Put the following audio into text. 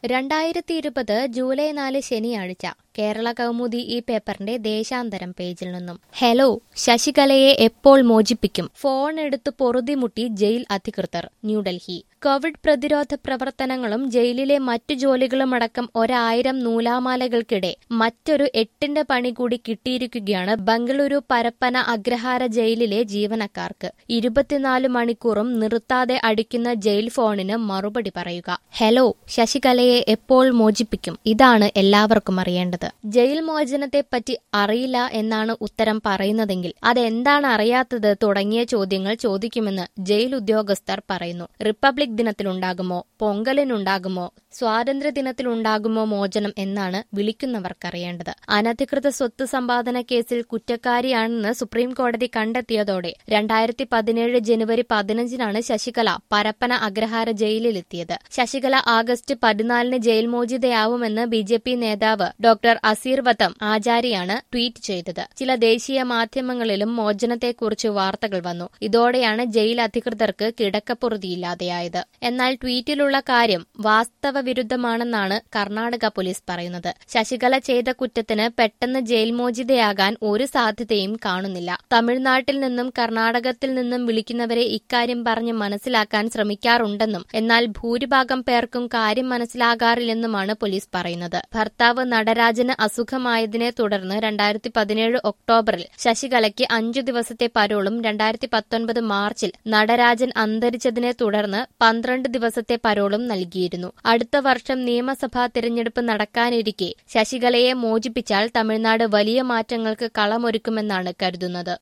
2020 July 4 ശനിയാഴ്ച കേരള കൗമുദി ഈ പേപ്പറിന്റെ ദേശാന്തരം പേജിൽ നിന്നും ഹലോ, ശശികലയെ എപ്പോൾ മോചിപ്പിക്കും? ഫോൺ എടുത്ത് പൊറുതിമുട്ടി ജയിൽ അധികൃതർ. ന്യൂഡൽഹി. കോവിഡ് പ്രതിരോധ പ്രവർത്തനങ്ങളും ജയിലിലെ മറ്റു ജോലികളുമടക്കം 1000 നൂലാമാലകൾക്കിടെ മറ്റൊരു 8ന്റെ പണി കൂടി കിട്ടിയിരിക്കുകയാണ് ബംഗളൂരു പരപ്പന അഗ്രഹാര ജയിലിലെ ജീവനക്കാർക്ക്. 24 മണിക്കൂറും നിർത്താതെ അടിക്കുന്ന ജയിൽ ഫോണിന് മറുപടി പറയുക. ഹലോ, ശശികലയെ എപ്പോൾ മോചിപ്പിക്കും? ഇതാണ് എല്ലാവർക്കും അറിയേണ്ടത്. ജയിൽ മോചനത്തെപ്പറ്റി അറിയില്ല എന്നാണ് ഉത്തരം പറയുന്നതെങ്കിൽ അതെന്താണ് അറിയാത്തത് തുടങ്ങിയ ചോദ്യങ്ങൾ ചോദിക്കുമെന്ന് ജയിൽ ഉദ്യോഗസ്ഥർ പറയുന്നു. റിപ്പബ്ലിക് ദിനത്തിലുണ്ടാകുമോ, പൊങ്കലിനുണ്ടാകുമോ, സ്വാതന്ത്ര്യ ദിനത്തിലുണ്ടാകുമോ മോചനം എന്നാണ് വിളിക്കുന്നവർക്കറിയേണ്ടത്. അനധികൃത സ്വത്ത് സമ്പാദന കേസിൽ കുറ്റക്കാരിയാണെന്ന് സുപ്രീം കോടതി കണ്ടെത്തിയതോടെ 2017 ജനുവരി 15-നാണ് ശശികല പരപ്പന അഗ്രഹാര ജയിലിലെത്തിയത്. ശശികല ആഗസ്റ്റ് 14-ന് ജയിൽ മോചിതയാവുമെന്ന് BJP നേതാവ് ഡോക്ടർ അസീർ വതം ആചാര്യാണ് ട്വീറ്റ് ചെയ്തത്. ചില ദേശീയ മാധ്യമങ്ങളിലും മോചനത്തെക്കുറിച്ച് വാർത്തകൾ വന്നു. ഇതോടെയാണ് ജയിൽ അധികൃതർക്ക് കിടക്കപ്പുറതിയില്ലാതെയായത്. എന്നാൽ ട്വീറ്റിലുള്ള കാര്യം വാസ്തവവിരുദ്ധമാണെന്നാണ് കർണാടക പോലീസ് പറയുന്നത്. ശശികല ചെയ്ത കുറ്റത്തിന് പെട്ടെന്ന് ജയിൽ മോചിതയാകാൻ ഒരു സാധ്യതയും കാണുന്നില്ല. തമിഴ്നാട്ടിൽ നിന്നും കർണാടകത്തിൽ നിന്നും വിളിക്കുന്നവരെ ഇക്കാര്യം പറഞ്ഞ് മനസ്സിലാക്കാൻ ശ്രമിക്കാറുണ്ടെന്നും എന്നാൽ ഭൂരിഭാഗം പേർക്കും കാര്യം മനസ്സിലാകാറില്ലെന്നുമാണ് പോലീസ് പറയുന്നത്. ഭർത്താവ് നടരാജന് അസുഖമായതിനെ തുടർന്ന് 2017 ഒക്ടോബറിൽ ശശികലയ്ക്ക് 5 ദിവസത്തെ പരോളും 2019 മാർച്ചിൽ നടരാജൻ അന്തരിച്ചതിനെ തുടർന്ന് 12 ദിവസത്തെ പരോളും നൽകിയിരുന്നു. അടുത്ത വർഷം നിയമസഭാ തിരഞ്ഞെടുപ്പ് നടക്കാനിരിക്കെ ശശികലയെ മോചിപ്പിച്ചാൽ തമിഴ്നാട് വലിയ മാറ്റങ്ങൾക്ക് കളമൊരുക്കുമെന്നാണ് കരുതുന്നത്.